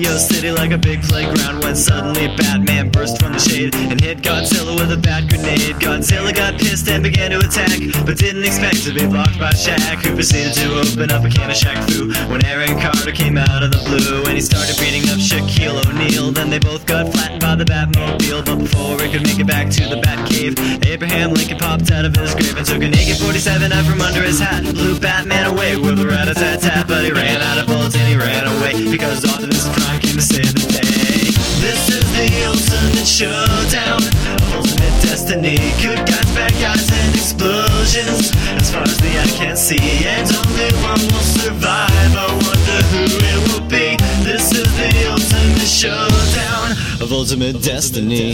Tokyo City like a big playground when suddenly Batman burst from the shade and hit Godzilla with a bat grenade. Godzilla got pissed and began to attack, but didn't expect to be blocked by Shaq, who proceeded to open up a can of Shaq Fu when Aaron Carter came out of the blue and he started beating up Shaquille O'Neal. Then they both got flattened by the Batmobile, but before he could make it back to the Batcave, Abraham Lincoln popped out of his grave and took an AK-47 out from under his hat and blew Batman away with a rat-a-tat-tat. But he ran out of bullets and he ran away because Optimus Prime came to save the day. This is the ultimate showdown of ultimate destiny. Good guys, bad guys, and explosions as far as the eye can see, and only one will survive. I wonder who it will be. This is the ultimate showdown of ultimate destiny.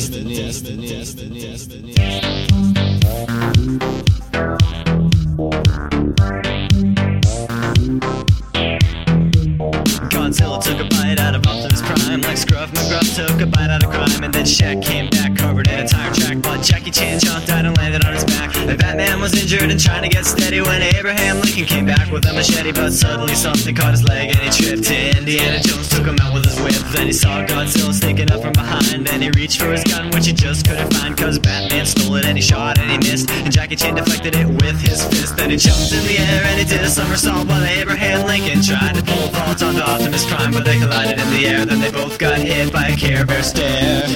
Godzilla took a bite out of Optimus Prime like Scruff McGruff took a bite out of crime, and then Shaq came back covered in a tire track, but Jackie Chan jumped out and landed on his back, and Batman was injured and trying to get steady when Abraham Lincoln came back with a machete, but suddenly something caught his leg and he tripped. Indiana Jones took him out with his whip, then he saw Godzilla sneaking up from behind, and he reached for his gun which he just couldn't find cause Batman stole it, and he shot and he missed, and Jackie Chan deflected it with his fist. Then he jumped in the air and he did a somersault while Abraham Lincoln tried to pole vault onto Optimus Prime, but they collided in the air. Then they both got hit by a Care Bear stare.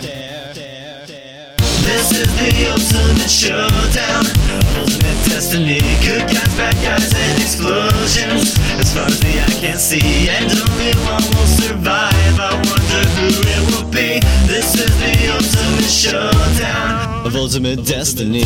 This is the ultimate showdown of ultimate destiny. Good guys, bad guys, and explosions as far as the eye can see, and only one will survive. I wonder who it will be. This is the ultimate showdown of ultimate destiny.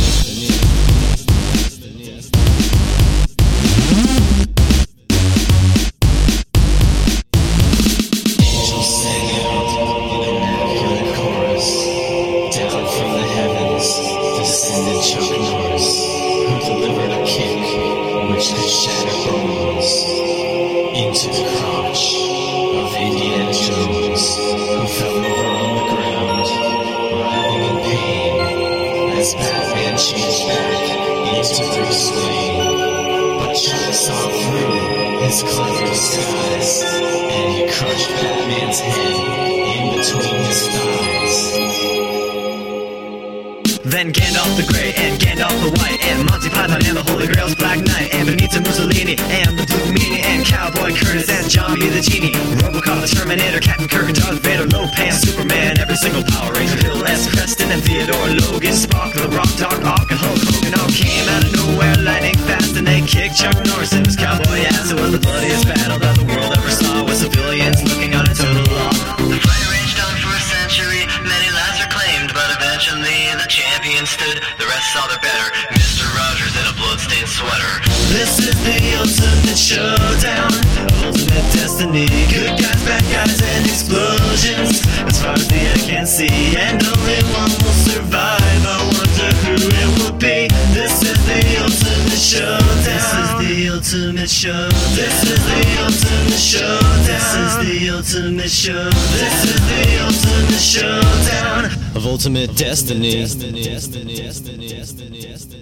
Into the crotch of Indiana Jones, who fell over on the ground, writhing in pain, as Batman changed back into Bruce Wayne. But Chuck saw through his clever disguise, and he crushed Batman's head in between his thighs. Then Gandalf the Grey and Gandalf the White and Monty Python and the Holy Grail's Black Knight and Benito Mussolini and the Blue Meanie and Cowboy Curtis and Johnny the Genie, Robocop, the Terminator, Captain Kirk and Darth Vader, Lopan, Superman, every single Power Ranger, Bill S. Preston and Theodore Logan, Spock, the Rock, Doc Ock and Hulk Hogan all came out of nowhere lightning fast, and they kicked Chuck Norris in his cowboy ass. It was the bloodiest battle that the world ever saw, with civilians looking on a total law. The fight raged on for a century, many lives were claimed, but eventually the champion stood. The rest saw their better, Mr. Rogers in a bloodstained sweater. This is the ultimate showdown of ultimate destiny. Good guys, bad guys, and explosions as far as the eye can see, and only one will survive. I wonder who it will be. This is the ultimate showdown. This is the ultimate showdown. This is the ultimate showdown. This is the ultimate showdown. This is the ultimate showdown of ultimate destiny.